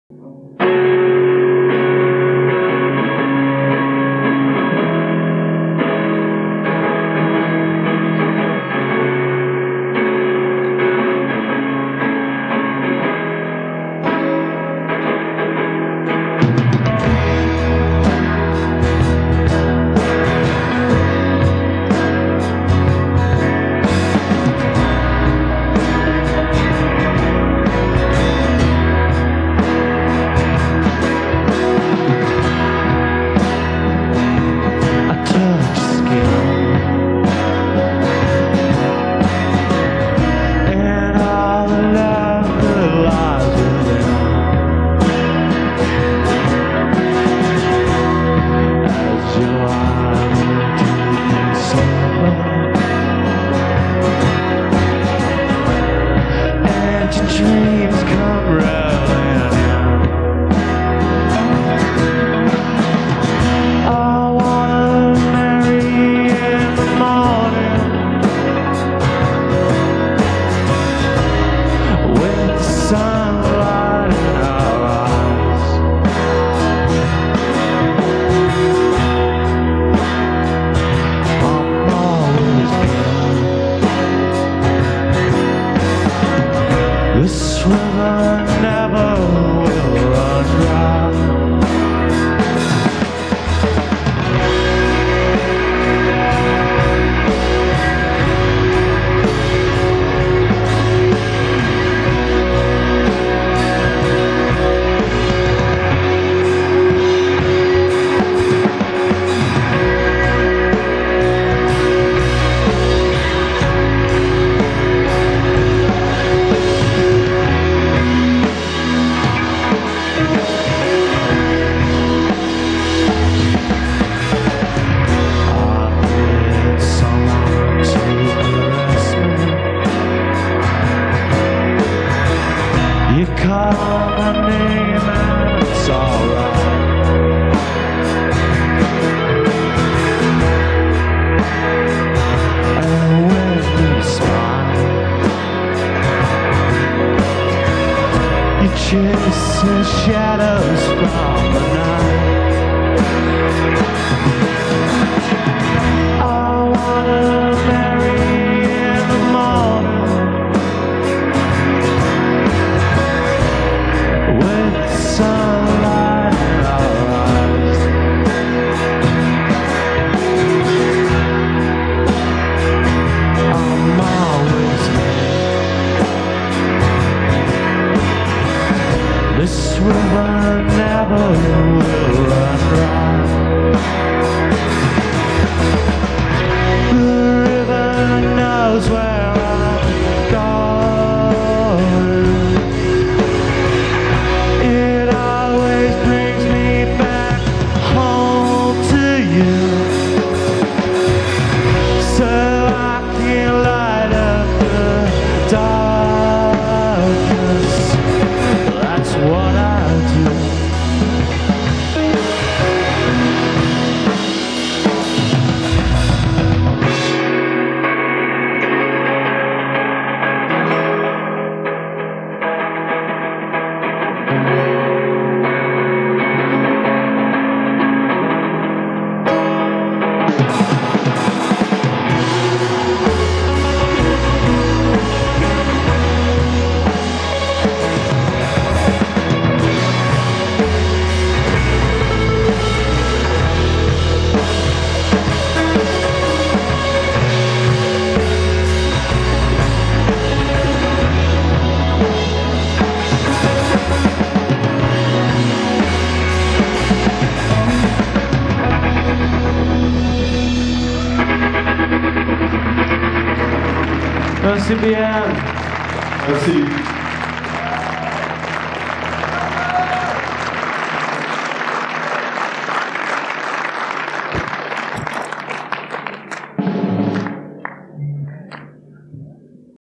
This river never will run dry. You call my name and it's alright. And when you smile, you chase the shadows from the night. I wanna marry in the morning with sunlight in our eyes. I'm always here. This river never will run dry. The river knows where I'm going. It always brings me back home to you, so I can light up the darkness. That's what I do. Merci bien. Merci.